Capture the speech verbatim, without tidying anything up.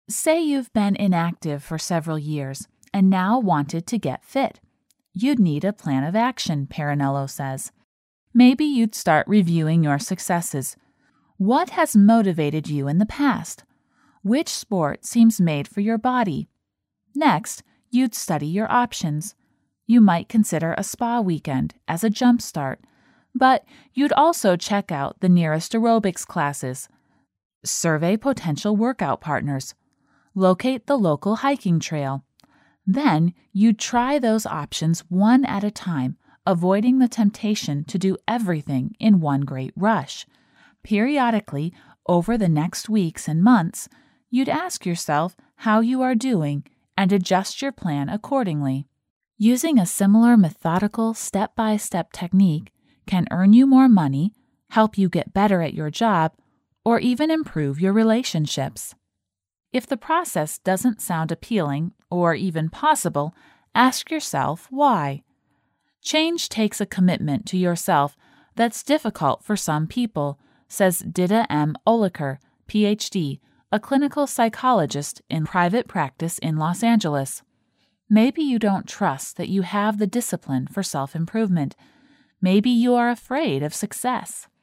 Say you've been inactive for several years and now wanted to get fit. You'd need a plan of action, Parinello says. Maybe you'd start reviewing your successes. What has motivated you in the past? Which sport seems made for your body? Next, you'd study your options. You might consider a spa weekend as a jump start, but you'd also check out the nearest aerobics classes. Survey potential workout partners. Locate the local hiking trail. Then you'd try those options one at a time, avoiding the temptation to do everything in one great rush. Periodically, over the next weeks and months, you'd ask yourself how you are doing and adjust your plan accordingly. Using a similar methodical step-by-step technique can earn you more money, help you get better at your job, or even improve your relationships. If the process doesn't sound appealing or even possible, ask yourself why. Change takes a commitment to yourself that's difficult for some people, says Ditta M. Oliker, P H D, a clinical psychologist in private practice in Los Angeles. Maybe you don't trust that you have the discipline for self-improvement. Maybe you are afraid of success.